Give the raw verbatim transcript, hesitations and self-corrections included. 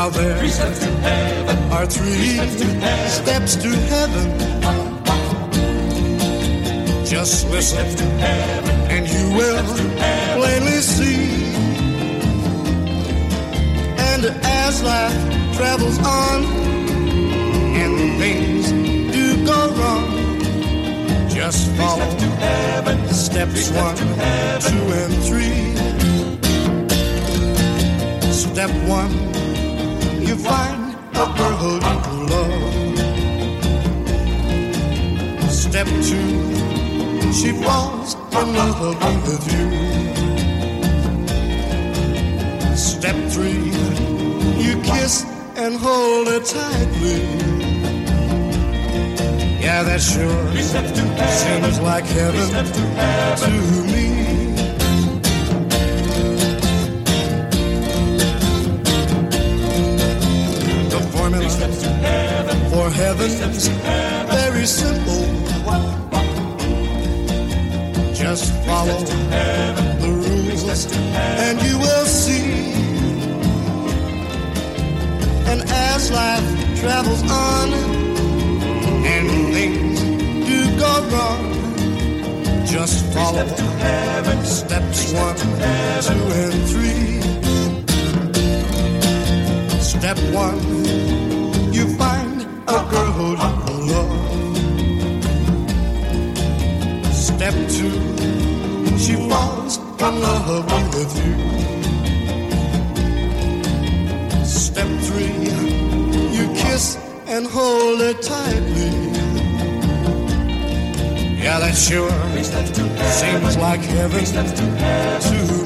Now there Three steps to heaven. are three, Three steps to heaven. steps to heaven. Just listen Steps to heaven. and you will plainly see. And as life travels on and things do go wrong, just follow Steps to heaven. steps one, two, and three. Step one, you find a girl you love. Step two, she falls in love with you. Step three, you kiss and hold her tightly. Yeah, that sure seems like heaven to me. The formula for heaven's very simple. Just follow the rules and you will see. And as life travels on and things do go wrong, just follow steps one, two, and three. Step one, you find a girl you love. Step two, she falls in love with you. Step three, you kiss and hold her tightly. Yeah, that sure seems like heaven to me.